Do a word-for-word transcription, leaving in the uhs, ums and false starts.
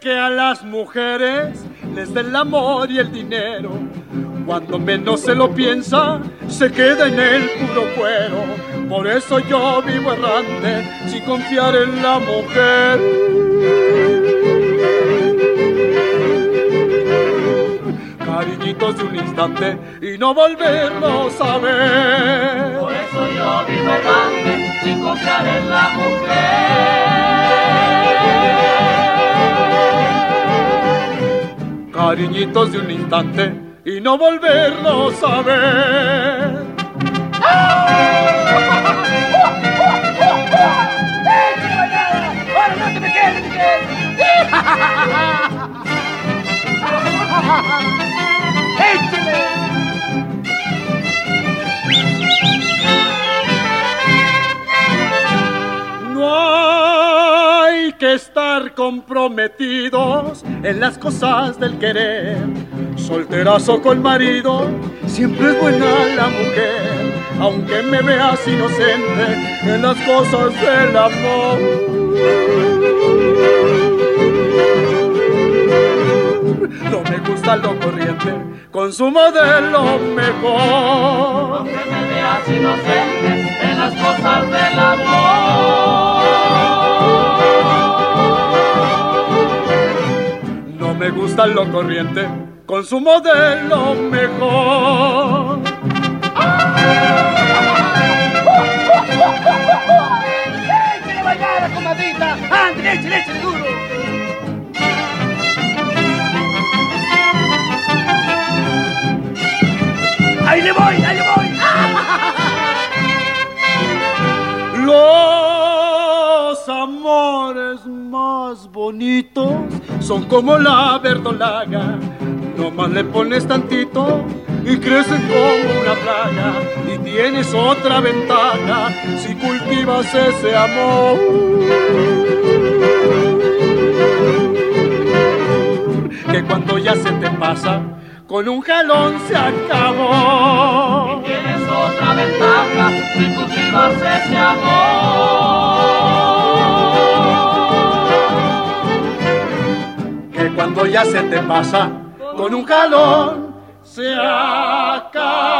que a las mujeres les da el amor y el dinero. Cuando menos se lo piensa, se queda en el puro cuero. Por eso yo vivo errante, sin confiar en la mujer. Cariñitos de un instante y no volverlos a ver. Por eso yo vivo errante, sin confiar en la mujer. Cariñitos de un instante y no volverlos a ver. ¡Ahora no te me quedes, te me quedes! ¡Échale! No hay que estar comprometidos en las cosas del querer. Solterazo con marido, siempre es buena la mujer, aunque me veas inocente en las cosas del amor. No me gusta lo corriente, consumo de lo mejor. Aunque me veas inocente en las cosas del amor. No me gusta lo corriente, consumo de lo mejor. ¡Échale bailar, comadrita! ¡Ándale, échale, échale duro! ¡Ahí le voy, ahí le voy! Los amores más bonitos son como la verdolaga. Nomás le pones tantito y crecen como una plaga. Y tienes otra ventaja si cultivas ese amor, que cuando ya se te pasa, con un jalón se acabó. Y tienes otra ventaja si cultivas ese amor, que cuando ya se te pasa, con un jalón se acabó.